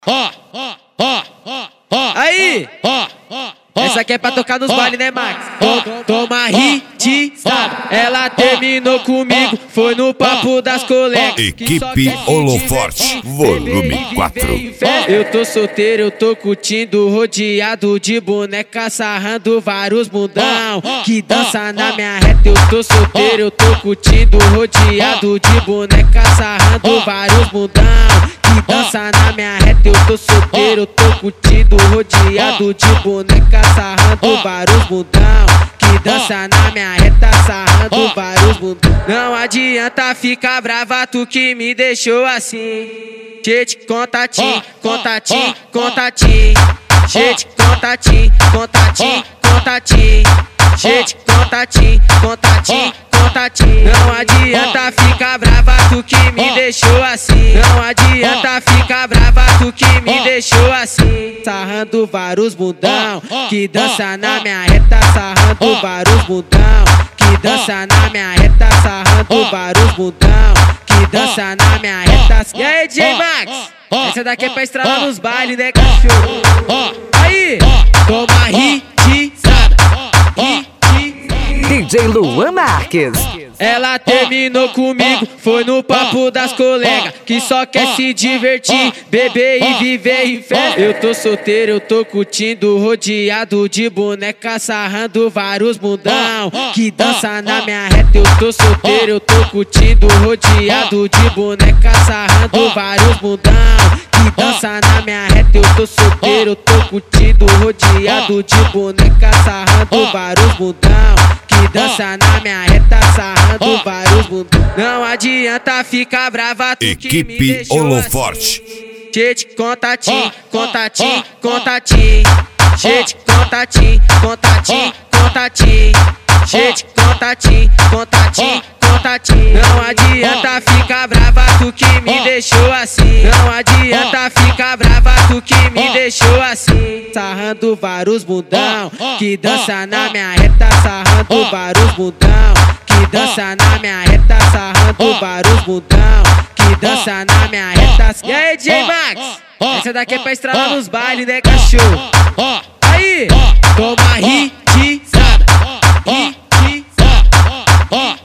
Aí! Essa aqui é pra tocar nos bailes, né, Max? Toma hitizada. Ela terminou comigo, foi no papo das colegas. Equipe Holoforte, volume 4. Eu tô solteiro, eu tô curtindo, rodeado de boneca, sarrando vários mundão que dança na minha reta. Eu tô solteiro, eu tô curtindo, rodeado de boneca, sarrando vários mundão que dança na minha reta. Eu tô solteiro, eu tô curtindo, rodeado de boneca, sarrando vários mundão que dança na minha reta, sarrando vários mundão. Não adianta ficar brava, tu que me deixou assim. Gente, contatinho, contatinho, contatinho. Gente, contatinho, contatinho, contatinho. Gente, contatinho, contatinho, contatinho. Não adianta ficar brava, tu que me deixou assim. Não adianta ficar brava, tu que me deixou assim. Sarrando vários mundão que dança na minha reta, sarrando vários mundão que dança na minha reta, sarrando vários mundão que dança na minha reta. E aí, DJ Max? Essa daqui é pra estralar nos bailes, né, cachorro? Aí, toma hitizada. DJ Luan Marques. Ela terminou comigo, foi no papo das colegas que só quer se divertir, beber e viver em festa. Eu tô solteiro, eu tô curtindo, rodeado de boneca, sarrando vários mundão que dança na minha reta. Eu tô solteiro, eu tô curtindo, rodeado de boneca, sarrando vários mundão que dança na minha reta. Eu tô solteiro, eu tô curtindo, rodeado de boneca, sarrando vários mundão que dança na minha reta, sarrando vários mundão. Não adianta ficar brava, tu que me Equipe deixou Holoforte. assim. Gente, contatinho, contatinho, contatinho. Gente, contatinho, contatinho, contatinho. Gente, contatinho, contatinho, contatinho. Não adianta ficar brava, tu que me deixou assim. Não adianta ficar brava, tu que me deixou assim. Sarrando vários mundão que dança na minha reta, sarrando vários mundão que dança na minha reta, sarrando vários mundão que dança na minha reta. E aí, DJ Max? Essa daqui é pra estralar nos bailes, né, cachorro? Aí, toma hitizada.